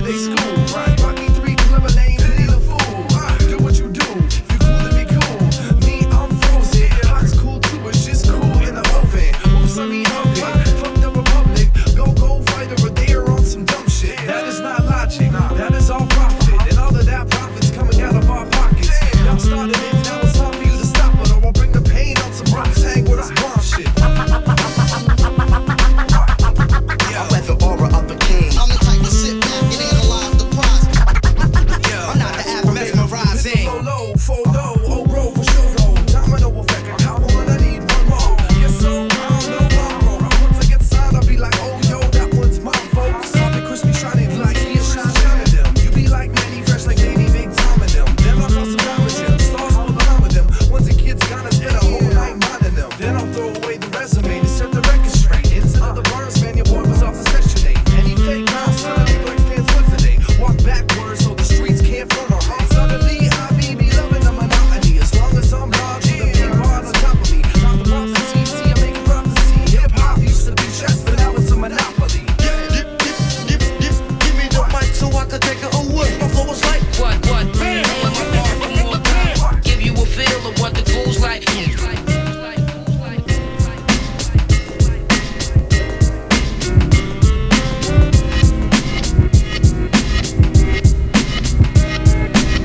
they school. Rocky 3, clever lane, Diddy the fool. Do what you do, if you cool, then be cool. Me, I'm frozen. Hot's cool too, it's just cool in the oven. Oops, I mean oven. Fuck the Republic, go fighter, or they are on some dumb shit. That is not logic. That